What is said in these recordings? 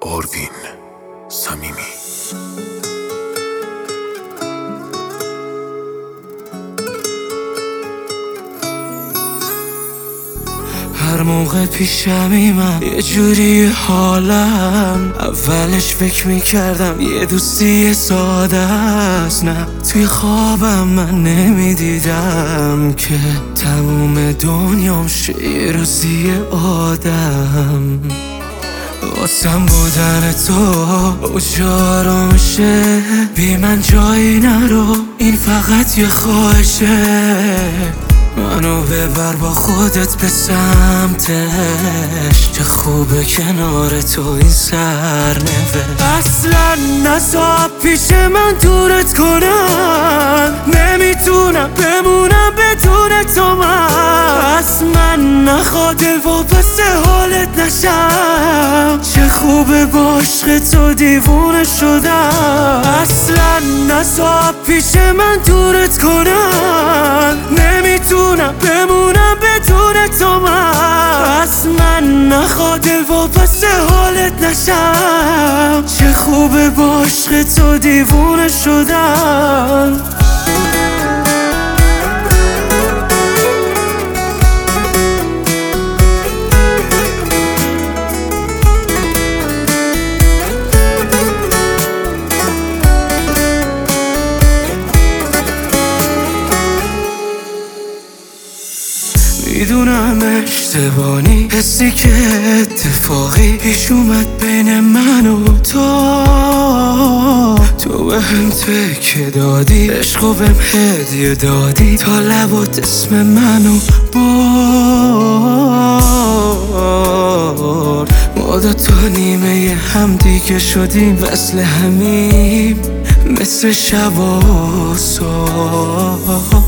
آروین صمیمی. هر موقع پیشمی من یه جوری حالم، اولش فکر میکردم یه دوستی ساده است، نه توی خوابم من نمیدیدم که تموم دنیام شه یه روزی آدم. واسم بودن تو اجارمشه، بی من جایی نرو، این فقط یه خواهشه. منو ببر با خودت به سمتش، چه خوبه کنار تو این سرنوشت. اصلا نذار پیش من دورت کنم، نمیتونم بمونم بدون تو من. از من نخواد واپس حالت نشم، چه خوبه با عشق تو دیوونه شدم. اصلا نذار پیش من دورت کنم، نمیتونم بمونم بدون تو من. از من نخواد واپس حالت نشم، چه خوبه با عشق تو دیوونه شدم. میدونم اشتباهی، حسی که اتفاقی پیش اومد بین من و تو به هم تکه دادی، عشقو بهم هدیه دادی، تا لبات اسم منو برد. ما دوتا نیمه هم دیگه شدیم، وصل همیم مثل شب و صبح.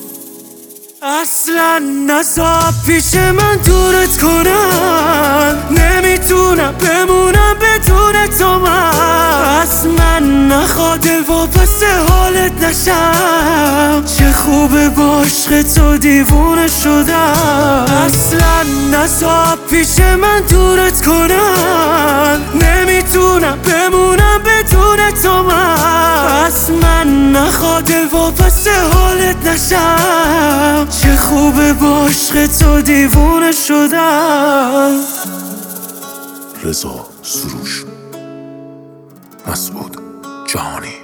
اصلا نذار پیش من دورت کنم، نمیتونم بمونم بدون تو من. از من نخواد واپس حالت نشم، چه خوبه با عشق تو دیوونه شدم. اصلا نذار پیش من دورت کنم، نمیتونم بمونم بدون تو من. از من نخواد واپس حالت نشم، چه خوبه با عشق تو دیوونه شدم. رضا سروش، مسعود جهانی.